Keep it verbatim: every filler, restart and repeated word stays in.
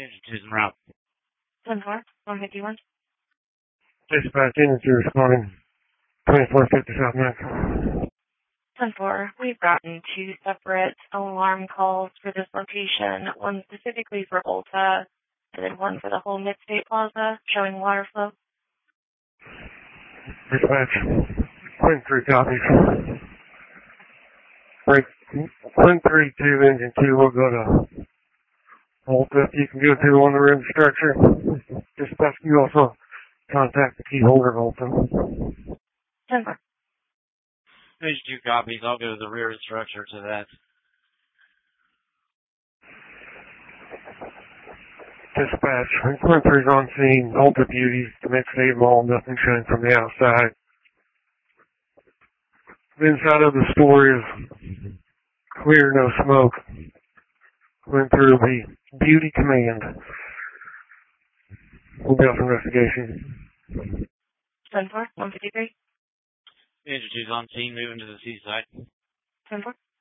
Choosing route. ten four, one fifty-one. Dispatch energy responding. twenty-four fifty South Mac. ten four, we've gotten two separate alarm calls for this location, one specifically for Ulta, and then one for the whole Midstate Plaza, showing water flow. Dispatch. Quinn three copies. Break. Quinn three two, engine two, we'll go to Ulta. If you can go to on the rim structure. Dispatch, you also contact the key holder of Ulta. ten four. There's two copies. I'll go to the rear structure to that. Dispatch. Quinn three's on scene. Ulta Beauty, the Midstate Mall, nothing showing from the outside. The inside of the store is clear, no smoke. Went through the Beauty Command. We'll be off investigation. ten four, one fifty-three. Engine two's on scene, moving to the seaside. ten four.